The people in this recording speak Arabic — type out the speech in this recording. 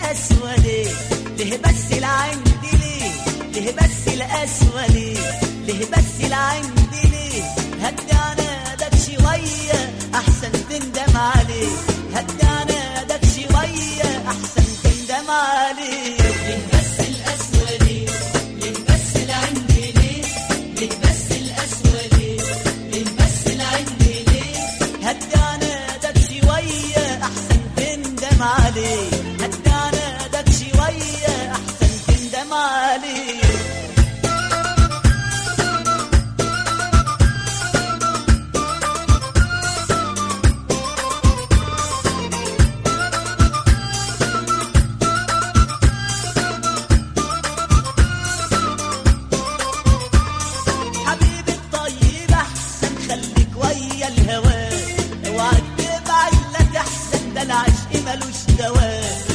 القسوة ليه؟ ليه بس العند ليه؟ ليه بس القسوة ليه؟ ليه بس العند ليه؟ هدي عنادك شوية أحسن تندم عليه، هدي عنادك شوية أحسن تندم عليه. ليه بس القسوة ليه؟ ليه بس العند ليه؟ ليه بس القسوة ليه؟ ليه بس العند ليه؟ هدي عنادك شوية أحسن تندم عليه، هدي عنادك شوية أحسن تندم عليه. حبيبي الطيب أحسن خليك ويا الهوى، اوعى تبعد لا تحزن، ده العشق ملوش دواء.